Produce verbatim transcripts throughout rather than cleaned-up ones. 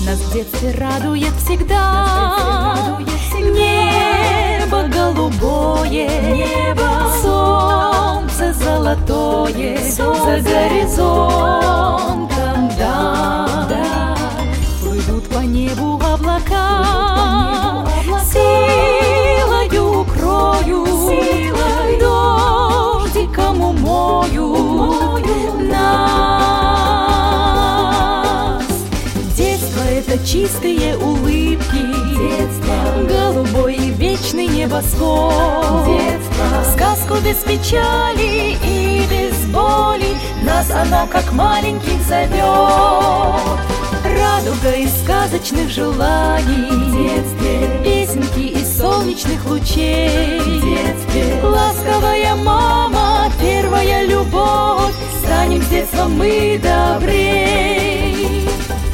Нас в детстве радует всегда небо голубое, небо, солнце золотое, за горизонтом, да, плывут по небу облака, силою укрою, дождиком умою нас. Детство — это чистые улыбки, детство, голубой и вечный небосвод, детство, сказку без печали и без боли нас оно как маленьких зовет. Радуга из сказочных желаний в детстве, песенки из солнечных лучей в детстве, ласковая мама, первая любовь, станем с детства мы добрей.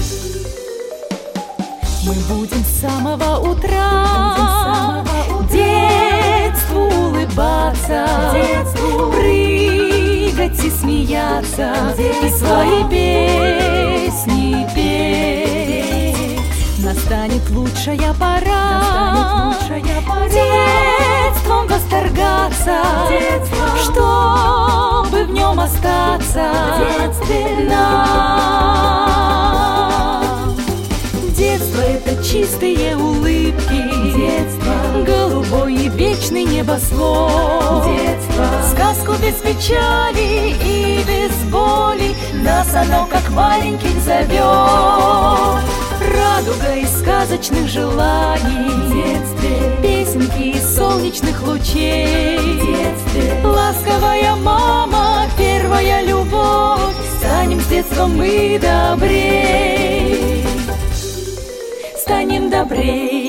Мы будем с самого утра детству улыбаться, детству прыгать и смеяться, и свои песни петь. Настанет лучшая пора, детством восторгаться, чтобы в нем остаться нам. Детство — это чистые улыбки, детство, голубой и вечный небосвод, детство, сказку без печали и без боли нас оно как маленьких зовет. Радуга из сказочных желаний в детстве, песенки из солнечных лучей в детстве, ласковая мама, первая любовь, станем с детства мы добрей, станем добрей.